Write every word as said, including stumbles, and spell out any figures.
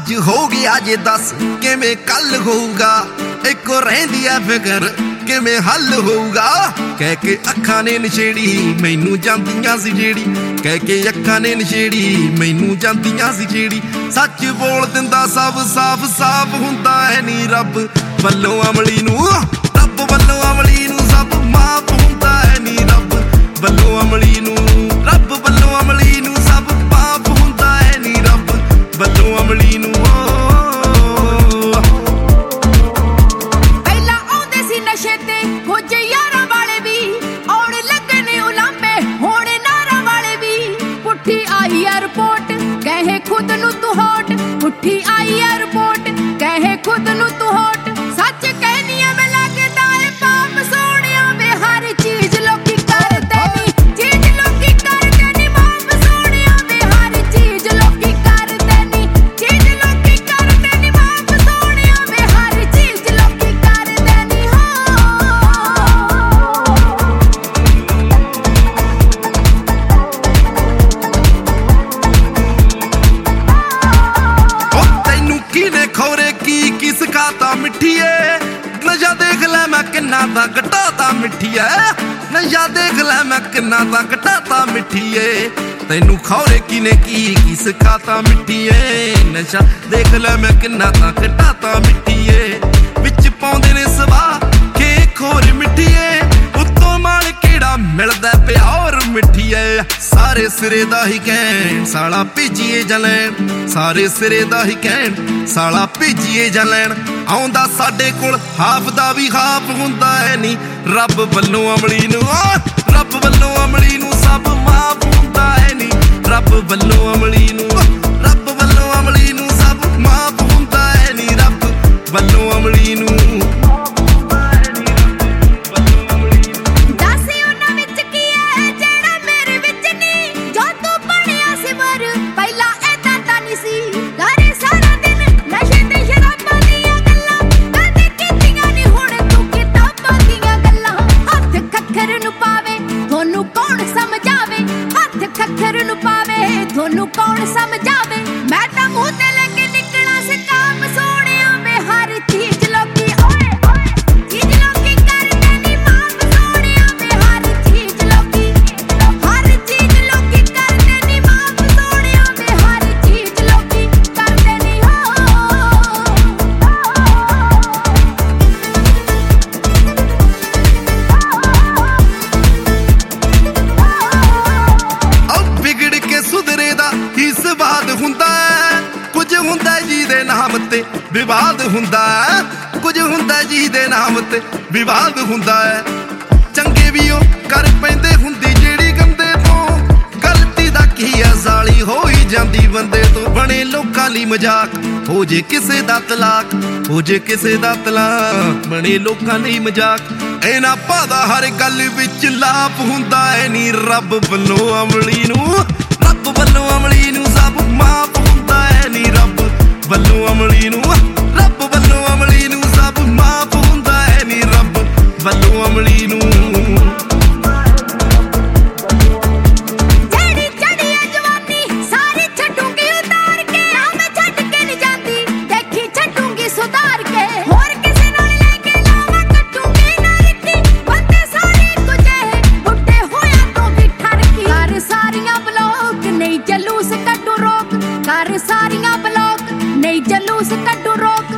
ਅੱਜ ਹੋ ਗਿਆ ਜੇ ਦੱਸ ਕਿਵੇਂ ਕੱਲ ਹੋਊਗਾ, ਇੱਕੋ ਰਹਿੰਦੀ ਐ ਫਿਕਰ ਕਿਵੇਂ ਹੱਲ ਹੋਊਗਾ। ਕਹਿ ਕੇ ਅੱਖਾਂ ਨੇ ਨਸ਼ੇੜੀ ਮੈਨੂੰ ਜਾਂਦੀਆਂ ਸੀ ਜਿਹੜੀ, ਕਹਿ ਕੇ ਅੱਖਾਂ ਨੇ ਨਸ਼ੇੜੀ ਮੈਨੂੰ ਜਾਂਦੀਆਂ ਸੀ ਜਿਹੜੀ। ਸੱਚ ਬੋਲ ਦਿੰਦਾ ਸਭ ਸਾਫ਼ ਸਾਫ਼ ਹੁੰਦਾ ਐ ਨੀ ਰੱਬ ਵੱਲੋਂ ਅਮਲੀ ਨੂੰ, ਰੱਬ ਵੱਲੋਂ ਅਮਲੀ ਨੂੰ ਸਭ ਮਾਫ਼ ਹੁੰਦਾ ਐ ਨੀ ਰੱਬ ਵੱਲੋਂ ਅਮਲੀ ਨੂੰ, ਰੱਬ ਵੱਲੋਂ ਅਮਲੀ ਨੂੰ ਸਭ ਮਾਫ਼ ਹੁੰਦਾ ਐ ਨੀ ਰੱਬ ਵੱਲੋਂ ਅਮਲੀ ਨੂੰ। ਪਹਿਲਾਂ ਆਉਂਦੇ ਸੀ ਨਸ਼ੇ ਤੇ ਕੁਝ ਯਾਰਾਂ ਵਾਲੇ ਵੀ, ਆਉਣ ਲੱਗੇ ਨੇ ਉਲਾਂਭੇ ਹੁਣ ਨਾਰਾਂ ਵਾਲੇ ਵੀ। ਪੁੱਠੀ ਆਈ ਐ ਰਿਪੋਰਟ ਕਹੇ ਖੁਦ ਨੂੰ ਤੂੰ ਹੋਟ, ਪੁੱਠੀ ਆਈ ਐ ਰਿਪੋਰਟ ਕਹੇ ਖੁਦ ਨੂੰ ਤੂੰ ਹੋਟ। ਸੱਚ ਕਹਿਨੀ ਐ ਮੈਂ ਲੱਗਦਾ ਏ ਪਾਪ ਸੋਹਣਿਆ ਵੇ ਹਰ ਚੀਜ਼ ਲੋਕੀ ਕਰਦੇ ਨੀ, ਚੀਜ਼ ਲੋਕੀ ਕਰਦੇ ਨੀ ਮਾਪ ਸੋਹਣਿਆ ਵੇ ਹਰ ਚੀਜ਼ ਲੋਕੀ ਕਰਦੇ ਨੀ, ਚੀਜ਼ ਲੋਕੀ ਕਰਦੇ ਨੀ ਮਾਪ ਸੋਹਣਿਆ ਵੇ ਹਰ ਚੀਜ਼ ਲੋਕੀ ਕਰਦੇ ਨੀ। ਹੋ ਤੈਨੂੰ ਕਿਨੇ ਖੋਰੇ ਕੀ ਕੀ ਸਿਖਾਤਾ ਮਿੱਠੀਏ, ਨਸ਼ਾ ਦੇਖ ਲੈ ਮੈਂ ਕਿੰਨਾ ਤਾਂ ਘਟਾਤਾ ਮਿੱਠੀਏ, ਨਸ਼ਾ ਦੇਖ ਲੈ ਮੈਂ ਕਿੰਨਾ ਤਾਂ ਘਟਾਤਾ ਮਿੱਠੀਏ। ਤੈਨੂੰ ਖੌਰੇ ਕਿਨੇ ਕੀ ਕੀ ਸਿਖਾਤਾ ਮਿੱਠੀਏ, ਨਸ਼ਾ ਦੇਖ ਲੈ ਮੈਂ ਕਿੰਨਾ ਤਾਂ ਘਟਾਤਾ ਮਿੱਠੀਏ। ਵਿੱਚ ਪਾਉਂਦੇ ਨੇ ਸਵਾਹ ਕੇ ਖੋਰ ਮਿੱਠੀਏ, ਉੱਤੋਂ ਮਾਲ ਕਿਹੜਾ ਮਿਲਦਾ ਪਿਆਰ ਮਿੱਠੀਏ। ਸਾਰੇ ਸਿਰੇ ਦਾ ਹੀ ਕਹਿਣ ਸਾਲਾ ਭੇਜੀਏ ਜਾਂ ਲੈਣ, ਸਾਰੇ ਸਿਰੇ ਦਾ ਹੀ ਕਹਿਣ ਸਾਲਾ ਭੇਜੀਏ ਜਾਂ ਲੈਣ। ਆਉਂਦਾ ਸਾਡੇ ਕੋਲ ਹਾਫ ਦਾ ਵੀ ਹਾਫ ਹੁੰਦਾ ਐ ਨੀ ਰੱਬ ਵੱਲੋਂ ਅਮਲੀ ਨੂੰ, ਰੱਬ ਵੱਲੋਂ ਅਮਲੀ ਨੂੰ ਸਭ ਮਾਫ਼ ਹੁੰਦਾ ਐ ਨੀ ਰੱਬ ਵੱਲੋਂ ਅਮਲੀ ਨੂੰ, ਰੱਬ ਵੱਲੋਂ ਅਮਲੀ ਨੂੰ ਸਭ ਮਾਫ਼ ਹੁੰਦਾ ਐ ਨੀ ਰੱਬ ਵੱਲੋਂ ਅਮਲੀ ਨੂੰ। ਦੱਸ ਉਹਨਾਂ ਵਿੱਚ ਕੀ ਐ ਜਿਹੜਾ ਮੇਰੇ ਵਿੱਚ ਨੀ, ਜੋ ਤੂੰ ਬਣਿਆ ਸੀ ਮਰ ਪਹਿਲਾਂ ਏਦਾਂ ਤਾਂ ਨੀ ਸੀ। ਘਰੇ ਸਾਰਾ ਦਿਨ ਨਸ਼ੇ ਤੇ ਸ਼ਰਾਬਾਂ ਦੀਆਂ ਗੱਲਾਂ, ਕਦੇ ਕੀਤੀਆਂ ਨੀ ਹੁਣ ਤੂੰ ਕਿਤਾਬਾਂ ਦੀਆਂ ਗੱਲਾਂ। ਹੱਥ ਖੱਖਰ ਨੂੰ ਪਾਵੇ ਤੁਹਾਨੂੰ ਕੌਣ ਸਮਝਾਵੇ, ਹੱਥ ਖੱਖਰ ਨੂੰ ਪਾਵੇ ਤੁਹਾਨੂੰ ਕੌਣ ਸਮਝਾਵੇ। ਮੈਂ ਤਾਂ ਮੂੰਹ ਤੇ ਲੈ ਕੇ ਨਿਕਲਾਂ ਸਕਾਮ ਸੋਹਣਿਆ ਵੇ ਹਰ ਚੀਜ਼ ਲੋਕੀ ਓਏ ਓਏ ਚੀਜ਼ ਲੋਕੀ ਕਰਦੇ ਨੀ ਮਾਫ਼ ਸੋਹਣਿਆ ਵੇ ਹਰ ਚੀਜ਼ ਲੋਕੀ, ਹਰ ਚੀਜ਼ ਲੋਕੀ ਕਰਦੇ ਨੀ ਮਾਫ਼ ਸੋਹਣਿਆ ਵੇ ਹਰ ਚੀਜ਼ ਲੋਕੀ ਕਰਦੇ ਨੀ। ਉਹ ਵਿਗੜ ਕੇ ਸੁਧਰੇ ਦਾ ਹੀ ਸਵਾਦ ਹੁੰਦਾ ਹੈ, ਕੁਝ ਹੁੰਦਾ ਜਿਹਦੇ ਨਾਮ ਤੇ ਵਿਵਾਦ ਹੁੰਦਾ ਹੈ, ਕੁਝ ਹੁੰਦਾ ਜਿਹਦੇ ਨਾਮ ਤੇ ਵਿਵਾਦ ਹੁੰਦਾ ਹੈ। ਚੰਗੇ ਵੀ ਉਹ ਕਰ ਪੈਂਦੇ ਹੁੰਦੀ ਜਿਹੜੀ ਗੰਦੇ ਤੋਂ, ਗਲਤੀ ਦਾ ਕੀ ਹੈ ਜ਼ਾਲੀ ਹੋ ਹੀ ਜਾਂਦੀ ਬੰਦੇ ਤੋਂ। ਬਣੇ ਲੋਕਾਂ ਲਈ ਮਜ਼ਾਕ ਹੋ ਜੇ ਕਿਸੇ ਦਾ ਤਲਾਕ, ਹੋ ਜੇ ਕਿਸੇ ਦਾ ਤਲਾਕ ਬਣੇ ਲੋਕਾਂ ਲਈ ਮਜ਼ਾਕ। ਇਹਨਾਂ ਭਾਦਾ ਹਰ ਗੱਲ ਵਿੱਚ ਲਾਭ ਹੁੰਦਾ ਐ ਨੀ ਰੱਬ ਵੱਲੋਂ ਅਮਲੀ ਨੂੰ, ਰੱਬ ਵੱਲੋਂ ਅਮਲੀ ਨੂੰ ਸਭ ਮਾਫ਼ ਹੁੰਦਾ ਐ ਨੀ ਰੱਬ ਵੱਲੋਂ ਅਮਲੀ ਨੂੰ, ਰੱਬ ਵੱਲੋਂ ਅਮਲੀ ਨੂੰ ਸਭ ਮਾਫ਼ ਹੁੰਦਾ ਐ ਨੀ ਰੱਬ ਵੱਲੋਂ ਅਮਲੀ ਨੂੰ। ਜਿਹੜੀ ਚੜੀ ਐ ਜਵਾਨੀ ਸਾਰੀ ਛੱਡੂਗੀ ਉਤਾਰ ਕੇ, ਨਾ ਮੈਂ ਛੱਡ ਕੇ ਨੀ ਜਾਂਦੀ ਦੇਖੀ ਛੱਡੂਗੀ ਸੁਧਾਰ ਕੇ। ਹੋਰ ਕਿਸੇ ਨਾਲ ਲੈ ਕੇ ਲਾਵਾਂ ਕੱਟੂਗੀ ਨਾ ਰਿੱਤੀ, ਬੰਦੇ ਸਾਰੇ ਇੱਕੋ ਜਿਹੇ ਬੁੱਢੇ ਹੋਇਆਂ ਤੋਂ ਵੀ ਠਰਕੀ। ਕਰ ਸਾਰੀਆਂ ਬਲੌਕ ਨਹੀਂ ਜਲੂਸ ਕੱਢੂ ਰੋਕ, ਕਰ ਸਾਰੀਆਂ ਬਲੌਕ ਨਹੀਂ ਜਲੂਸ ਕੱਢੂ ਰੋਕ।